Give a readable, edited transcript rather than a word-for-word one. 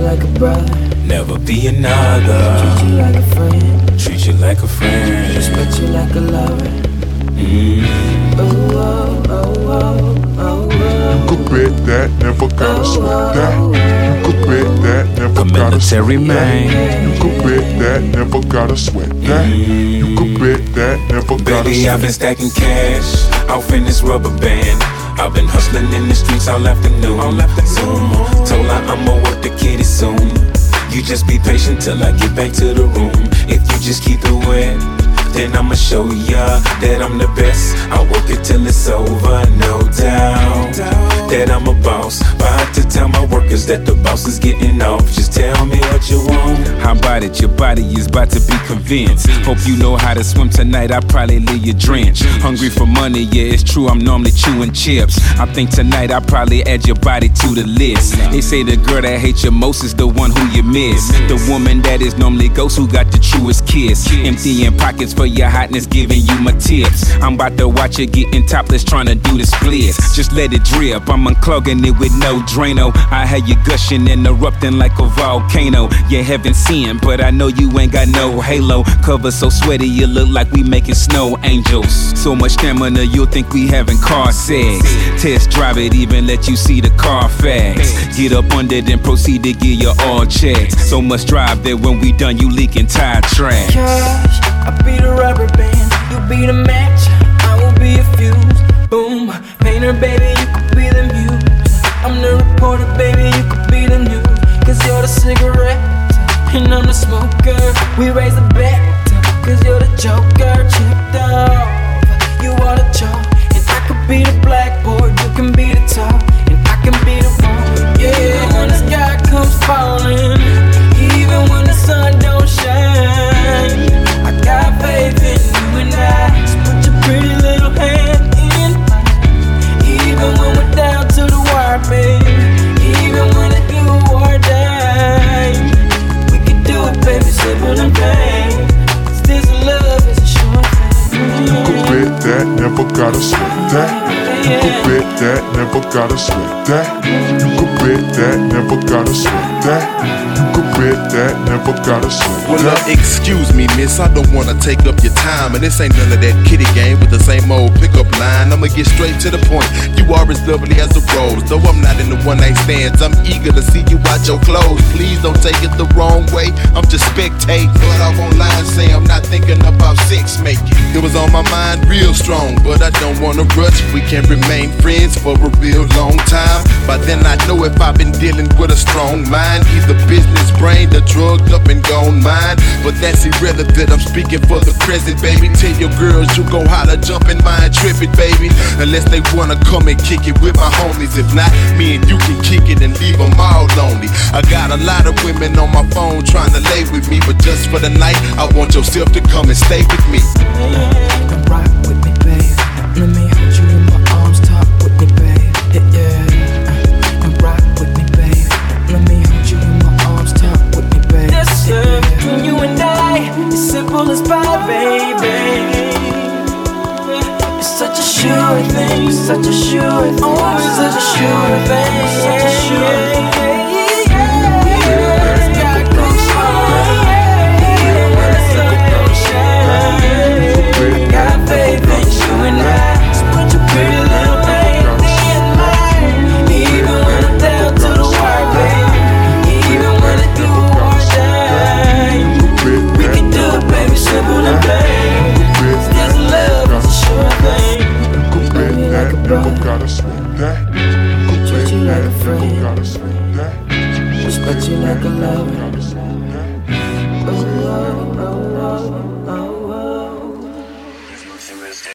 like a brother, never be another. treat you like a friend, Treat you like a friend. respect you like a lover. Oh, oh, oh, oh, oh, oh. You could bet that, never gotta sweat that. You could bet that, never A gotta military sweat man. that. You could bet that, never gotta sweat that. You could bet that, never gotta Baby, I've sweat been stacking cash off in this rubber band. I've been hustling in the streets all afternoon. Zoom, told her I'ma work the kitty soon. You just be patient till I get back to the room. If you just keep it wet, then I'ma show ya that I'm the best. I'll work it till it's over, no doubt that I'm a boss. About to tell my workers that the boss is getting off. Just tell me what you want. How about it? Your body is about to be convinced. Hope you know how to swim tonight. I probably leave you drenched. Hungry for money, yeah, it's true. I'm normally chewing chips. I think tonight I probably add your body to the list. They say the girl that hates you most is the one who you miss. The woman that is normally ghost who got the truest kiss. Emptying pockets for your hotness, giving you my tips. I'm about to watch you getting topless, trying to do the splits. Just let it drip. I'm unclogging it with no Drano. I had you gushing and erupting like a volcano. You haven't seen, but I know you ain't got no halo. Cover so sweaty, you look like we making snow angels. So much stamina, you'll think we having car sex. Test drive it, even let you see the Carfax. Get up under it and proceed to get your all checks. So much drive that when we done, you leaking tire tracks. Cash, I be the rubber band, you be the match, I will be a fuse. Boom, painter baby, you could be the muse. I'm the reporter baby, you could be the news. Cause you're the cigarette, and I'm the smoker. We raise the bet, cause you're the joker. Chipped off, you are the chalk. And I could be the blackboard, you can be the top. And I can be the one, yeah. When the sky comes falling, even when the sun don't shine, I got faith in you and I. So put your pretty little hand in mine. Even when we're down to the wire, baby. Even when it's do or die, we can do it, baby, simple and plain. 'Cause this love is a sure thing. You could bet that, never gotta sweat that. You could bet that, never gotta sweat that. You could bet that, never gotta sweat that. You could bet that, never gotta sweat Well, that. excuse me, miss, I don't wanna take up your time. And this ain't none of that kitty game with the same old pickup line. I'ma get straight to the point. You are as lovely as a rose. Though I'm not in the one-night stands, I'm eager to see you out your clothes. Please don't take it the wrong way, I'm just spectating. But I won't lie and say I'm not thinking about sex making. It was on my mind real strong, but I don't wanna rush. We can remain friends for a real long time. But then I know if I've been dealing with a strong mind, either business brain, the drugged up and gone mind. But that's irrelevant, I'm speaking for the present, baby. Tell your girls you gon' holler, jump in mine, trip it, baby. Unless they wanna come and kick it with my homies. If not, me and you can kick it and leave them all lonely. I got a lot of women on my phone trying to lay with me, but just for the night, I want yourself to come and stay with me. Come rock with me, babe. Let me hold you in my arms, talk with me, babe. Yeah. Come rock with me, babe. Let me hold you in my arms, talk with me, babe. This love between you and I is simple as pie, baby. It's such a sure thing, it's such a sure thing, it's such a sure thing, it's such a sure thing. Never gotta sweat that. You could bet that, never gotta sweat that. Respect you like a lover.